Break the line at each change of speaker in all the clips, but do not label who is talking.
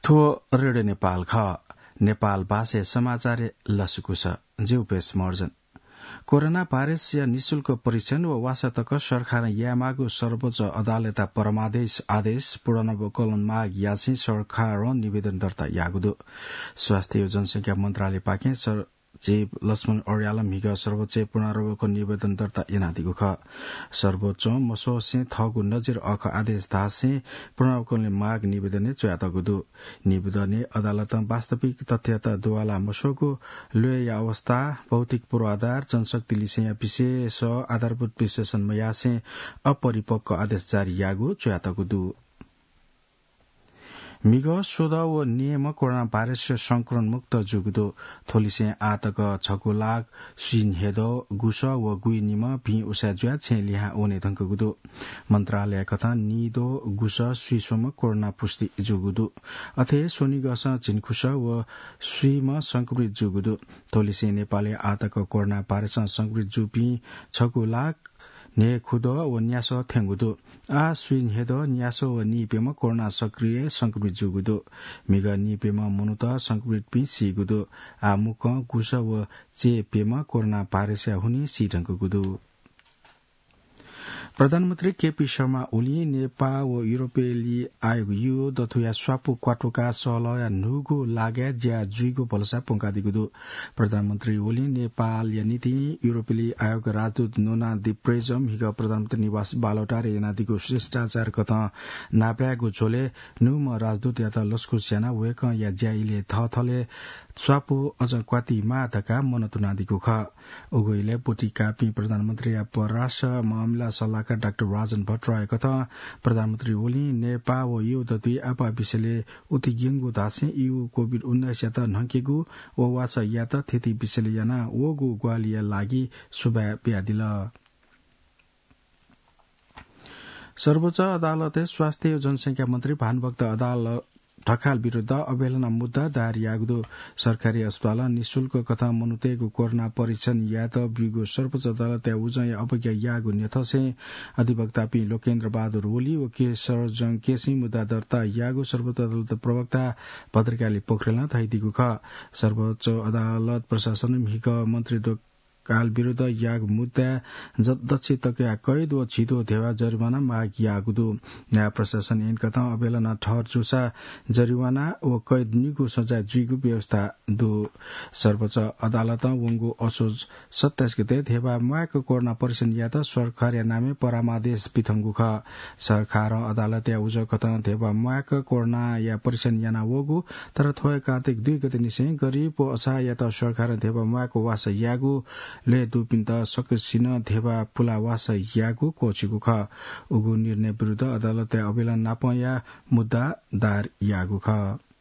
थो रेडियो नेपाल ख नेपाल भाषा समाचार लसुकुस जेउपेस मर्जन कोरोना भाइरस या निशुल्क परीक्षण व वासतक सरकार यामागु सर्वोच्च अदालत परमादेश आदेश पूर्ण माग यासी सरकार निवेदन दर्ता यागुदु स्वास्थ्य जनसंख्या मन्त्रालय पाके सचिव लक्ष्मण अर्यालम हिग सर्वोच्च पुनरावको निवेदन दर्ता यनादिगु ख सर्वोच्च मसोसे थगु नजिर अख आदेश दासे पुनरावको माग निवेदन चयातगुदु निवेदन अदालत वास्तविक तथ्यता दुवाला मसोगु लय अवस्था भौतिक पूर्वाधार जनशक्ति लिसे विशेष आधारभूत विश्लेषण मयासे अपरिपक्व आदेश जारी यागु चयातगुदु मिग सोध व नियम कोरोना भाइरस संक्रमण मुक्त जुगुदो थोलिसे आतक छगु लाग सिन हेदो गुस व गुइ निम भि उसा ज्या छे लिहा ओने धंकगुदो मन्त्रालय कथा निदो गुस सुइसोम कोरोना पुष्टि जुगुदो अथे सोनिगस चिनखुस व सुइम संक्रमित जुगुदो थोलिसे नेपाली आतक कोरोना भाइरस संक्रमित जुपि छगु लाग ने खुदो व न्यासो थेंगुदो आ स्विन हेदो न्यासो व निपेम कोरोना सक्रिय संक्रमित जुगुदो मिग निपेम मनुत संक्रमित पि सिगुदो आ मुक गुस व चेपेम कोरोना भाइरस हुने सिढंगुदो प्रधानमन्त्री केपी शर्मा ओली नेपाल व युरोपेली आयोग यु दथुया स्वापु क्वाटोका सहलया नुगु लागे ज्या जुइगु बलसा पंकादिगुदु प्रधानमन्त्री ओली नेपाल या नीति युरोपेली आयोग राजदूत नोना दिप्रेजम हिग प्रधानमन्त्री निवास बालोटारे यनादिगु शिष्टाचार कथा नाप्यागु झोले नुम राजदूत या त लस्कु सेना वेक या ज्याइले थथले स्वापु अझ क्वाती माधका मनतुनादिगु ख उगुइले पुटी कापी प्रधानमन्त्री या परराष्ट्र मामला सल्लाहकार डाक्टर राजन भट्टराय कथा प्रधानमन्त्री ओली नेपाल व यु दतुई आपा विषयले उति गिंगु दासे यु कोभिड-19 यात नहकेगु व वाचा यात थिति विषयले याना वगु ग्वालिया लागि सुबा ब्यादिल सर्वोच्च अदालतले स्वास्थ्य जनसंख्या मन्त्री भानुभक्त अदालत ढकाल विरूद्ध अवहेलना मुद्दा दायर यागुदो सरकारी अस्पताल निशुल्क कथा मनुतेगु कोरोना परीक्षण या त बिगु सर्वोच्च अदालत उजय अवज्ञा यागु नेथसे अधिवक्ता पि लोकेन्द्र बहादुर ओली व केशर जङ केसी मुद्दा दर्ता यागु सर्वोच्च अदालत प्रवक्ता पत्रिकाले पोखरेलना थाइदिगु ख सर्वोच्च अदालत प्रशासन हिग मन्त्री काल विरूद्ध याग मुद्दा दक्ष तकया कैद व छिदो धेवा जरिवाना माग यागुदु न्याय प्रशासन इन कथा अवहेलना ठहर जुसा जरिवाना व कैद निगु सजाय जुइगु व्यवस्था दु सर्वोच्च अदालत वंगु असोज 27 गते धेवा माग कोरोना परीक्षण या त सरकार नामे परामादेश पिथंगु ख सरकार अदालत या उज कथा धेवा माग कोरोना या परीक्षण याना वगु तर थोय कार्तिक 2 गते निसे गरीब व असा या त सरकार धेवा माग वास यागु ले दुपिन्त सकिसिन धेवा पुला वास यागु कोचिगु ख उगु निर्णय विरुद्ध अदालत अवहेलना नापया मुद्दा दायर यागु ख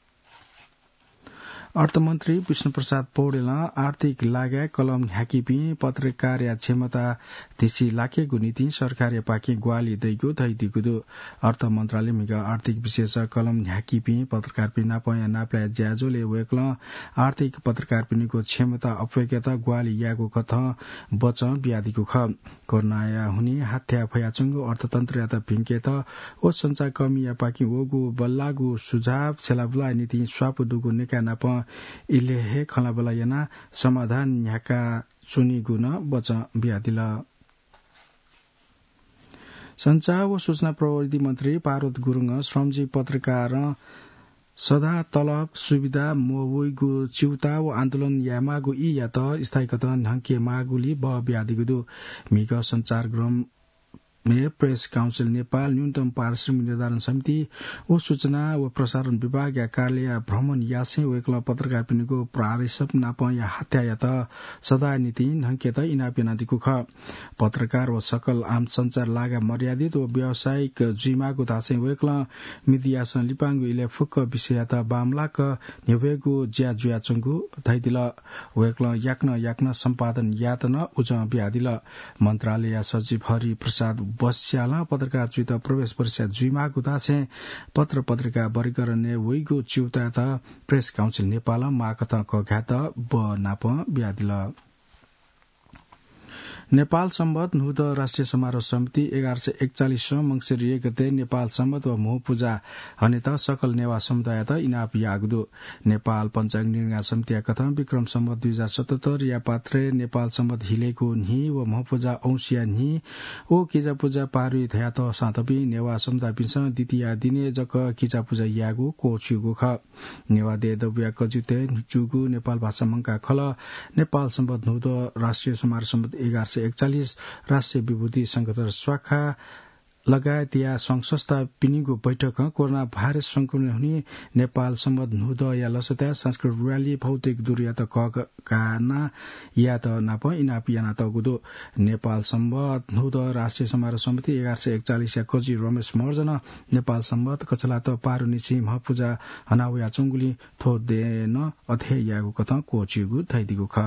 अर्थमन्त्री विष्णुप्रसाद पौडेल आर्थिक लागे कलम ह्याकिपी पत्रकार या क्षमता दिसी लाकेगु नीति सरकार पाके ग्वाली दैगु दैदिगुदु अर्थ मन्त्रालय मिग आर्थिक विशेष कलम ह्याकिपी पत्रकार पिना पया नाप्ला ज्याजोले वेक्ल आर्थिक पत्रकार पिनीको क्षमता अपयोग्यता ग्वाली यागु कथ बच ब्यादिगु ख कोरोना हुने हाथ्या फयाचंगु अर्थतन्त्र या त भिंकेत ओ संचार कमी या पाकी वगु बल्लागु सुझाव छेलाबला नीति स्वापु दुगु नेका नाप इलेहे खलाबला याना समाधान न्याका चुनी गुण बच ब्यादिल संचार व सूचना प्रविधि मन्त्री पार्वत गुरुङ श्रमजीवी पत्रकार सदा तलब सुविधा मोवुइगु चिउता व आन्दोलन यामागु इ या त स्थायीकता नहके मागुली ब ब्यादिगुदु मिग संचार गृह में प्रेस काउन्सिल नेपाल न्यूनतम पारिश्रमिक निर्धारण समिति व सूचना व प्रसारण विभाग या कार्यालय भ्रमण यासे वेक्ल पत्रकार पिनीको प्रारिशप नाप या हत्या या त सदा नीति नहकेत इनापिनादिको ख पत्रकार व सकल आम संचार लागा मर्यादित व व्यावसायिक जिमागु दासे वेक्ल मिडियासन लिपाङ्गु इले फुक्क विषय त बामलाक निवेगु ज्या जुयाचंगु थाइदिल वेक्ल याक्न सम्पादन यातन उज ब्यादिल मन्त्रालय सचिव हरि प्रसाद बस्याला पत्रकार चुत प्रवेश परीक्षा जुइमागु दाछे पत्र पत्रिका वर्गीकरण वइगु चिउता त प्रेस काउन्सिल नेपाल माकत कघात ब नाप ब्यादिल नेपाल सम्बत नुद राष्ट्रिय समारोह समिति 1141 मंसिर 1 गते नेपाल सम्बत व मोह पूजा हनेत सकल नेवा समुदाय त इनाप यागदो नेपाल पंचांग निर्णय समिति कथा विक्रम सम्बत 2077 या पात्रे नेपाल सम्बत हिलेको नि व मोह पूजा औंसिया नि ओ किजा पूजा पारु थया त सातपी नेवा समुदाय पिस द्वितीय दिने जक किजा पूजा यागु कोछुगु ख नेवा दे दब्या कजुते जुगु नेपाल भाषा मंका खल नेपाल सम्बत नुद राष्ट्रिय समारोह सम्बत 1141 राष्ट्रिय विभूति संगठन शाखा लगायत या संघ संस्था पिनिगो बैठक कोरोना भाइरस संक्रमण हुने नेपाल सम्बत नुद या लसता सांस्कृतिक रैली भौतिक दूरी या त काना या त नाप इनाप या त गुदो नेपाल सम्बत नुद राष्ट्रिय समारोह समिति 1141 या कजी रमेश मर्जन नेपाल सम्बत कचला त पारु निछि म पूजा हनाउ या चंगुली थो देन अथे यागु कथा कोचिगु थैदिगु ख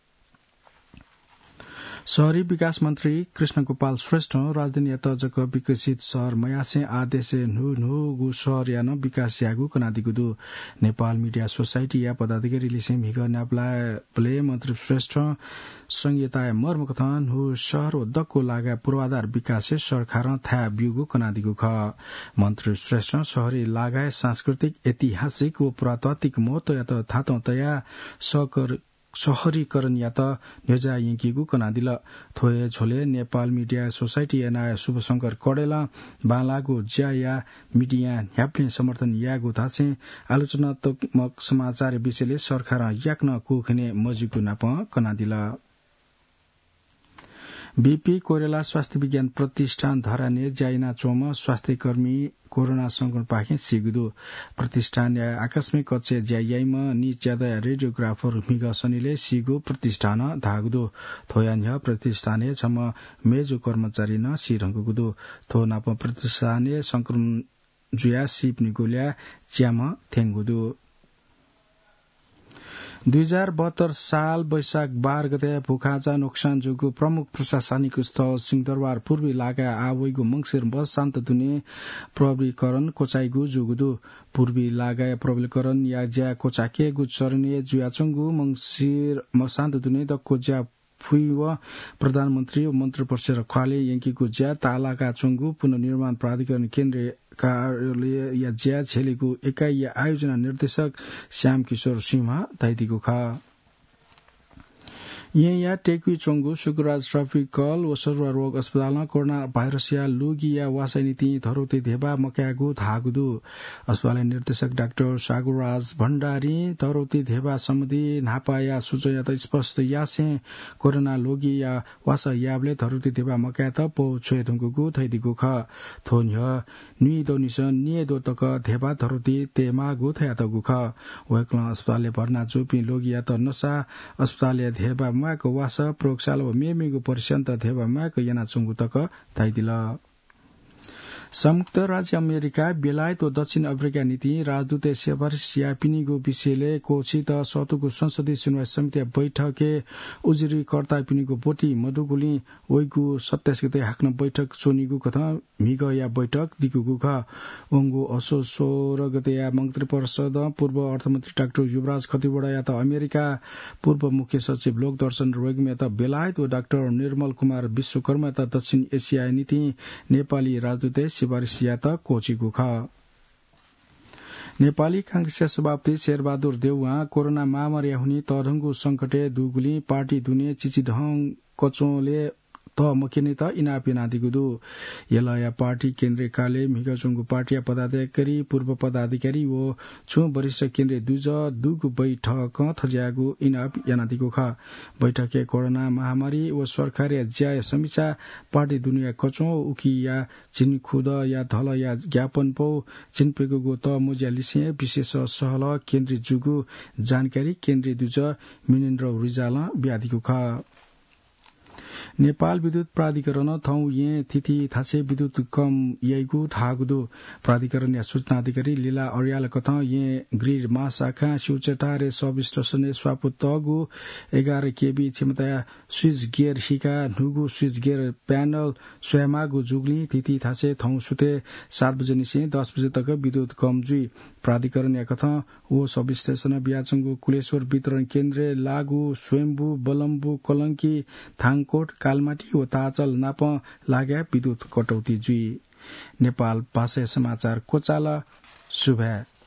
शहरी विकास मन्त्री कृष्ण गोपाल श्रेष्ठ राजधानी तजक विकसित शहर मयासे आदेशे नु शहर यान विकास यागु कनादिगुदु नेपाल मिडिया सोसाइटी या पदाधिकारी लिसिम हिग न्याप्ले मन्त्री श्रेष्ठ संहिता मर्म कथन हु शहर व दक्को लागा पूर्वाधार विकास सरकार था बिउगु कनादिगु ख मन्त्री श्रेष्ठ शहरी लागा सांस्कृतिक ऐतिहासिक व पुरातात्विक महत्व या त थातो तया शहरीकरण या त न्योजा यंकीगु कनादिल थोए छोले नेपाल मिडिया सोसाइटी एना शुभशंकर कडेला बालागु ज्या या मिडिया ह्याप्ने समर्थन यागु थाचे आलोचनात्मक समाचार विषयले सरकार याक्न कुखने मजिगु नाप कनादिल बीपी कोइराला स्वास्थ्य विज्ञान प्रतिष्ठान धराने ज्याइना चोम स्वास्थ्य कर्मी कोरोना संक्रमण पाखे सिगुदु प्रतिष्ठान आकस्मिक कच्चे ज्याइम नि ज्यादा रेडियोग्राफर मिग सनीले सिगु प्रतिष्ठान धागुदु थोयान्य प्रतिष्ठाने छम मेजो कर्मचारी न सिरंगुदु थो नाप प्रतिष्ठाने संक्रमण जुया सिप निगोल्या च्याम थेंगुदु 2072 साल वैशाख 12 गते भूखाचा नोक्सान जुगु प्रमुख प्रशासनिक स्थल सिंहदरबार पूर्वी लागा आवैगु मंगसिर बस शान्त दुने प्रविकरण कोचाइगु जुगुदु पूर्वी लागा प्रविकरण या ज्या कोचाके गु चरणे जुयाचंगु मंगसिर मशान्त दुने दक्को ज्या फुइव प्रधानमन्त्री व मन्त्री परिषद ख्वाले यंकीगु ज्या तालाका चंगु पुनर्निर्माण प्राधिकरण केन्द्रीय कार्यालय या ज्या छेलीको एकाइ या आयोजना निर्देशक श्याम किशोर सिंह दैदिगु ख या टेक्वी चोंगु सुकुराज ट्रपिकल व सरुवा रोग अस्पतालमा कोरोना भाइरस या लुगी या वासाइनीति धरोते धेबा मक्यागु धागुदु अस्पताल निर्देशक डाक्टर सागुराज भण्डारी धरोते धेबा सम्बन्धी नापा या सूचना त स्पष्ट यासे कोरोना लोगी या वासा याबले धरोते धेबा मक्या त पो छेदुगु थैदिगु ख थोन्य निदोनिस निदो तक धेबा धरोते तेमागु थयातगु ख वकला अस्पतालले भर्ना जोपी लोगी या त नसा अस्पतालले धेबा माको वासा प्रयोगशाला व मेमेगु पर्यन्त धेबा माको याना चुंगु तक थाइदिल संयुक्त राज्य अमेरिका बेलायत व दक्षिण अफ्रिका नीति राजदूत सिफारिस यापिनीगु विषयले कोचित सतुगु संसदीय सुनवाई समिति बैठके उजुरीकर्ता पिनीगु बोटी मधुगुली वैगु 27 गते हाक्न बैठक चोनीगु कथा मिग या बैठक दिगुगु ख उंगु असो 16 गते या मन्त्री परिषद पूर्व अर्थमन्त्री डाक्टर युवराज खतिवडा या त अमेरिका पूर्व मुख्य सचिव लोकदर्शन रेग्मी या त बेलायत व डाक्टर निर्मल कुमार विश्वकर्मा या त दक्षिण एशिया नीति नेपाली राजदूत सिफारिस या त कोचिगु ख नेपाली कांग्रेस सभापति शेरबहादुर देउवा कोरोना महामारी हुने तरंगु संकटे दुगुली पार्टी दुने चिचिढङ कचोले त मकिने त इनापिना दिगुदु यलया पार्टी केन्द्रीय कार्यालय मिगचुंगु पार्टी पदाधिकारी पूर्व पदाधिकारी व छु वरिष्ठ केन्द्रीय दुगु बैठक थज्यागु इनाप यानादिगु ख बैठके कोरोना महामारी व सरकारी ज्याय समीक्षा पार्टी दुनिया कचो उकिया चिनखुद या धल या ज्ञापन पौ चिनपेगुगु त मुज्या लिसे विशेष सहल केन्द्रीय जुगु जानकारी केन्द्रीय दुज मिनेन्द्र रिजाल ब्यादिगु ख नेपाल विद्युत प्राधिकरण थौ ये तिथि थासे विद्युत कम येगु थागुदु प्राधिकरण या सूचना अधिकारी लीला अर्याल कथा ये ग्रिड महाशाखा शिवचटारे सब स्टेशन स्वापु तगु 11 केबी क्षमता स्विच गियर हिका नुगु स्विच गियर प्यानल स्वयमागु जुगली तिथि थासे थौ सुते 7 बजे निसे 10 बजे तक विद्युत कम जुई प्राधिकरण या कथा वो सब स्टेशन बियाचंगु कुलेश्वर वितरण केन्द्र लागु स्वयम्बु बलम्बु कलंकी थाङकोट कालमाटी ओ ताचल नाप लाग्या विद्युत कटौती जुई। नेपाल भाषा समाचार कोचाला सुभा।